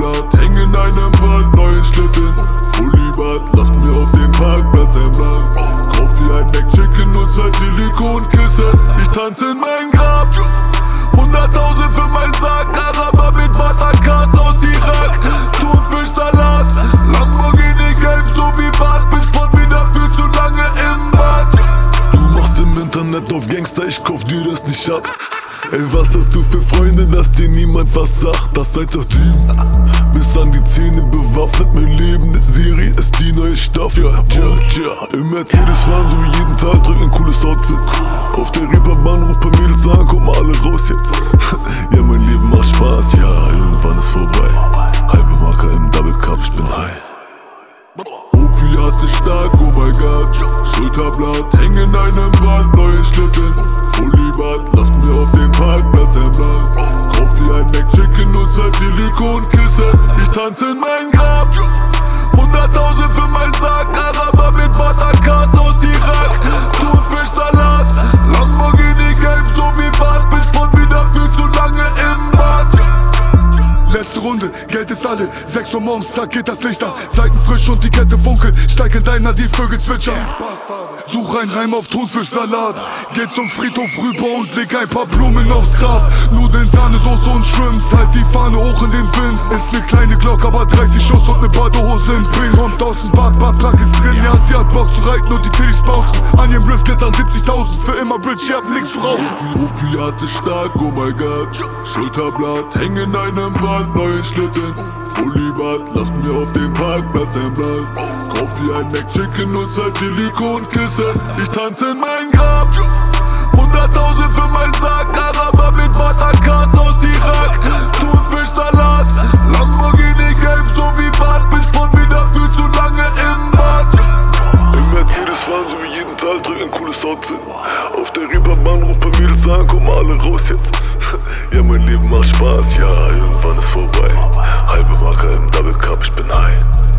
Schulterblatt, häng in einem brandneuen Schlitten. Fully-Bad, lass mir auf dem Parkplatz ein Blatt. Kauf hier ein McChicken und 2 Silikonkissen. Ich tanze in mein Grab, 100.000 für mein Sack. Araber mit Buttercars aus Irak. Thunfischsalat, Lamborghini gelb so wie Bart. Bin Sport wieder viel zu lange im Bad. Du machst im Internet auf Gangster, ich kauf dir das nicht ab. Ey, was hast du für Freunde, dass dir niemand was sagt? Das seid doch die, bis an die Zähne bewaffnet. Mein Leben, ne Serie ist die neue Staffel. Ja, im Mercedes fahren so wie jeden Tag, drück ein cooles Outfit. Auf der Reeperbahn ruft paar Mädels an, komm mal alle raus jetzt. Ja, mein Leben macht Spaß, ja, irgendwann ist vorbei. Halbe Marke im Double Cup, ich bin high. Opiate stark, oh mein Gott. Schulterblatt, häng in einem brandneuen Schlitten. Fully-Bad, lass mir auf dem Parkplatz ein Blatt. Kauf hier ein McChicken und 2 Silikonkissen. Ich tanze in mein Grab, 100.000 für mein Sack. Araber mit Buttercars aus Irak. Thunfischsalat, Lamborghini gelb so wie Bart. Bin Sport wieder viel zu lange im Bad. Letzte Runde, Geld ist alle. 6 Uhr morgens, Tag geht das Licht an. Seiten frisch und die Kette funkelt. Steig in deiner, die Vögel zwitschern. Such ein Reim auf Thunfischsalat. Geh zum Friedhof rüber und leg ein paar Blumen aufs Grab. Nudeln, Sahnesoße und Shrimps. Halt die Fahne hoch in den Wind. Ist ne kleine Glock, aber 30 Schuss und ne Badehose im Ping. Kommt aus dem Bad, Badplug ist drin. Ja, sie hat Bock zu reiten und die Titties bouncen. An ihrem Wristlet an 70.000. Für immer Bridge, ihr habt nix zu rauchen. Opiate stark, oh mein Gott. Schulterblatt, häng in einem brandneuen Schlitten. Fully-Bad, lass mir auf dem Parkplatz ein Blatt. Kauf hier ein McChicken und 2 Silikonkissen. Ich tanze in mein Grab, 100.000 für mein Sack. Araber mit Buttercars aus Irak. Thunfischsalat, Lamborghini gelb so wie Bart. Bin Sport wieder viel zu lange im Bad. Im Mercedes fahren so wie jeden Tag, drück ein cooles Outfit. Auf der Reeperbahn ruft paar Mädels an, komm mal alle raus jetzt. Ja, mein Leben macht Spaß, ja, irgendwann ist vorbei. Halbe Marke im Double Cup, ich bin high.